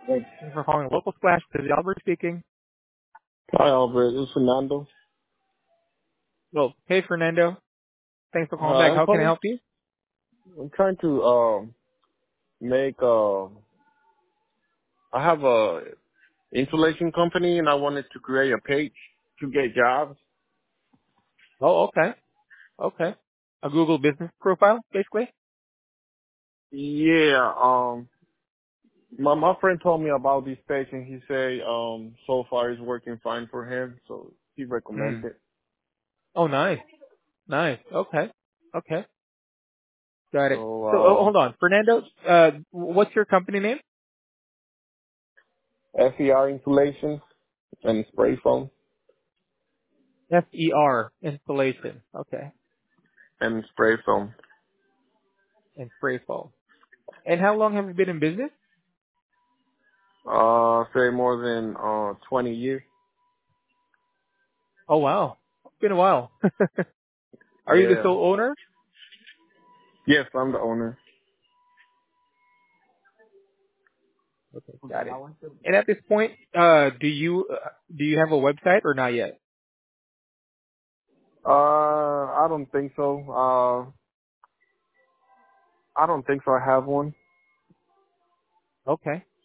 Thanks for calling Local Splash. This is Albert speaking. Hi, Albert. It's Fernando. Well, hey, Fernando. Thanks for calling Hi, back. I'm How can I calling. help you? I'm trying to make. I have a insulation company, and I wanted to create a page to get jobs. Oh, okay. Okay. A Google business profile, basically? Yeah. My friend told me about this page, and he said so far it's working fine for him, so he Hmm. recommended. Oh, nice. Nice. Okay. Okay. Got it. So, So hold on. Fernando, what's your company name? FER insulation and spray foam FER, Installation. Okay. and spray foam. And spray foam. And how long have you been in business? Say more than 20 years. Oh, wow. It's been a while. Are you the Yeah. sole owner? Yes, I'm the owner. Okay, got it. And at this point, do you have a website or not yet? I don't think so. I don't think so. I have one. Okay.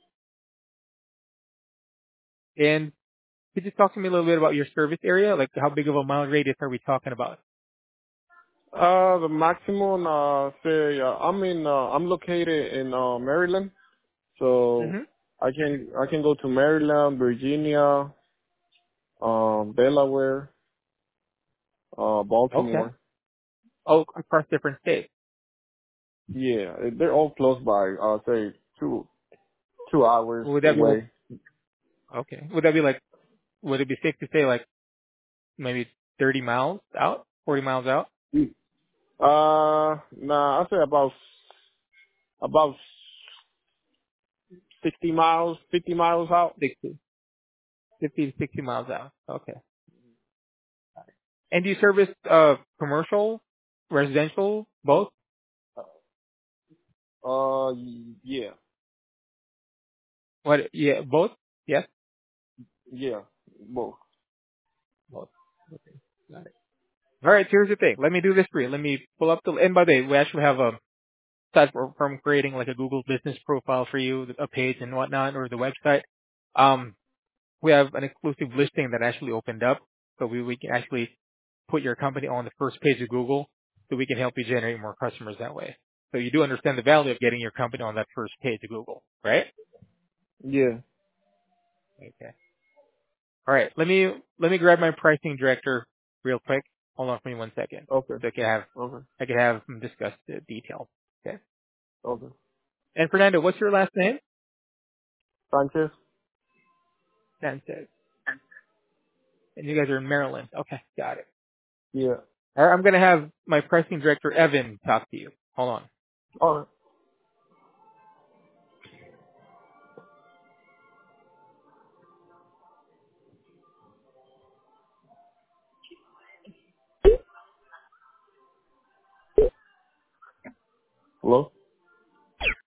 And could you talk to me a little bit about your service area? Like how big of a mile radius are we talking about? The maximum, I'm located in, Maryland. So Mm-hmm. I can go to Maryland, Virginia, Delaware, Okay. Baltimore. Oh, across different states. Yeah, they're all close by. I'll say 2 hours Would that be like, away. okay. Would that be like, would it be safe to say like maybe 30 miles out? 40 miles out? Nah, I'll say about 60 miles, 50 miles out. 60, 50 to 60 miles out. Okay. And do you service, commercial, residential, both? Yeah, What, yeah, both? Yes? yeah, both. Both. Okay. Got it. All right, here's the thing. Let me do this for you. Let me pull up the, and by the way, we actually have a, aside from creating like a Google business profile for you, a page and whatnot, or the website, we have an exclusive listing that actually opened up. So we can actually put your company on the first page of Google so we can help you generate more customers that way. So you do understand the value of getting your company on that first page of Google, right? Yeah. Okay. All right. Let me grab my pricing director real quick. Hold on for me 1 second. Okay. So Okay. I can have him discuss the details. Okay. Okay. And Fernando, what's your last name? Sanchez? Sanchez. And you guys are in Maryland. Okay, got it. Yeah. All right, I'm going to have my pricing director, Evan, talk to you. Hold on. All right.